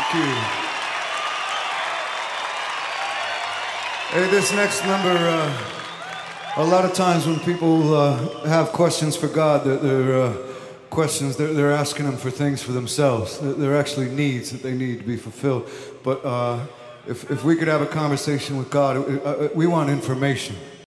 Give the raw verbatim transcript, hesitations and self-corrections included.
Thank you. Hey, this next number, uh, a lot of times when people uh, have questions for God, they're, they're uh, questions, they're, they're asking Him for things for themselves. They're, they're actually needs that they need to be fulfilled. But uh, if, if we could have a conversation with God, uh, we want information.